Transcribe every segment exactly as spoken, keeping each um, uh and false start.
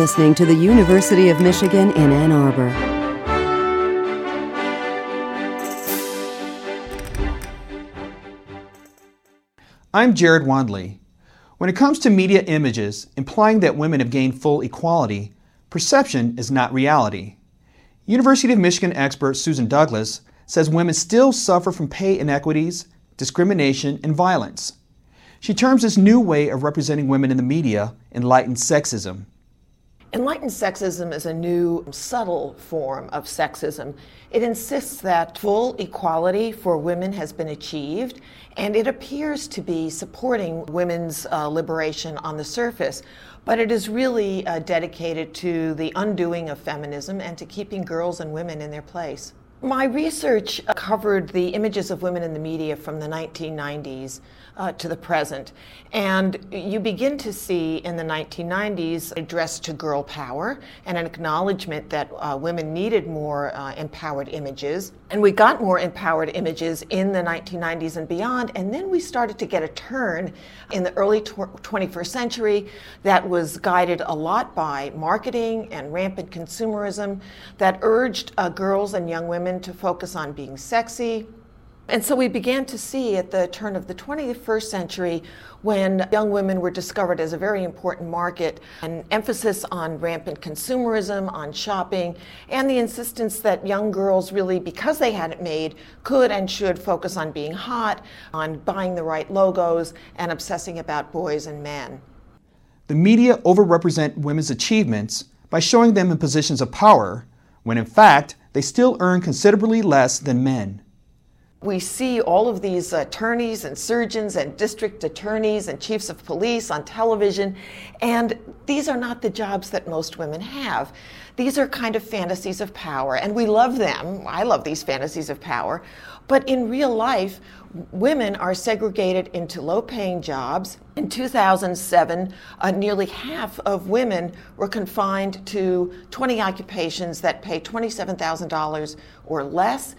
listening to the University of Michigan in Ann Arbor. I'm Jared Wandley. When it comes to media images implying that women have gained full equality, perception is not reality. University of Michigan expert Susan Douglas says women still suffer from pay inequities, discrimination, and violence. She terms this new way of representing women in the media enlightened sexism. Enlightened sexism is a new, subtle form of sexism. It insists that full equality for women has been achieved, and it appears to be supporting women's uh, liberation on the surface. But it is really uh, dedicated to the undoing of feminism and to keeping girls and women in their place. My research covered the images of women in the media from the nineteen nineties uh, to the present. And you begin to see in the nineteen nineties address to girl power and an acknowledgement that uh, women needed more uh, empowered images. And we got more empowered images in the nineteen nineties and beyond. And then we started to get a turn in the early twenty-first century that was guided a lot by marketing and rampant consumerism that urged uh, girls and young women to focus on being sexy. And so we began to see at the turn of the twenty-first century, when young women were discovered as a very important market, an emphasis on rampant consumerism, on shopping, and the insistence that young girls really, because they had it made, could and should focus on being hot, on buying the right logos, and obsessing about boys and men. The media overrepresent women's achievements by showing them in positions of power, when in fact, they still earn considerably less than men. We see all of these attorneys and surgeons and district attorneys and chiefs of police on television, and these are not the jobs that most women have. These are kind of fantasies of power, and we love them. I love these fantasies of power. But in real life, women are segregated into low-paying jobs. In two thousand seven, uh, nearly half of women were confined to twenty occupations that pay twenty-seven thousand dollars or less.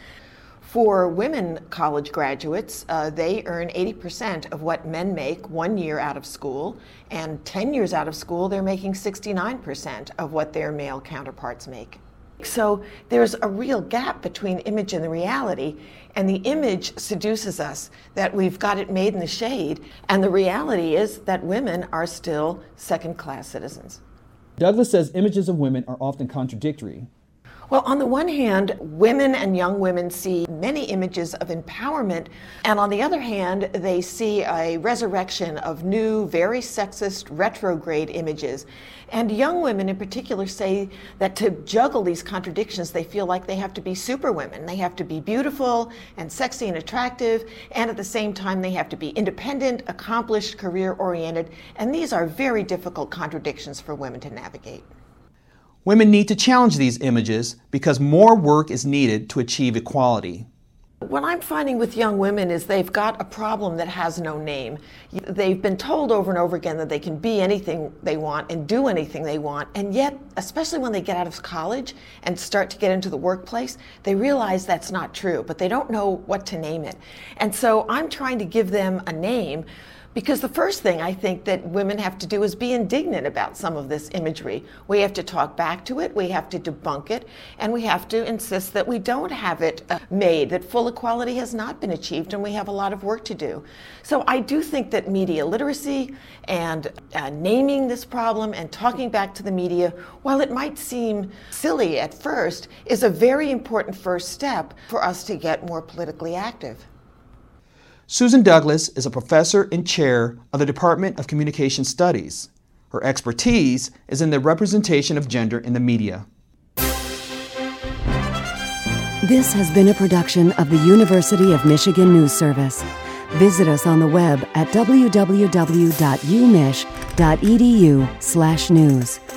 For women college graduates, uh, they earn eighty percent of what men make one year out of school, and ten years out of school, they're making sixty-nine percent of what their male counterparts make. So there's a real gap between image and the reality, and the image seduces us that we've got it made in the shade, and the reality is that women are still second-class citizens. Douglas says images of women are often contradictory. Well, on the one hand, women and young women see many images of empowerment, and on the other hand, they see a resurrection of new, very sexist, retrograde images. And young women in particular say that to juggle these contradictions, they feel like they have to be superwomen. They have to be beautiful and sexy and attractive, and at the same time, they have to be independent, accomplished, career-oriented, and these are very difficult contradictions for women to navigate. Women need to challenge these images because more work is needed to achieve equality. What I'm finding with young women is they've got a problem that has no name. They've been told over and over again that they can be anything they want and do anything they want, and yet, especially when they get out of college and start to get into the workplace, they realize that's not true, but they don't know what to name it. And so I'm trying to give them a name, because the first thing I think that women have to do is be indignant about some of this imagery. We have to talk back to it, we have to debunk it, and we have to insist that we don't have it uh, made, that full equality has not been achieved, and we have a lot of work to do. So I do think that media literacy and uh, naming this problem and talking back to the media, while it might seem silly at first, is a very important first step for us to get more politically active. Susan Douglas is a professor and chair of the Department of Communication Studies. Her expertise is in the representation of gender in the media. This has been a production of the University of Michigan News Service. Visit us on the web at w w w dot u mich dot e d u slash news.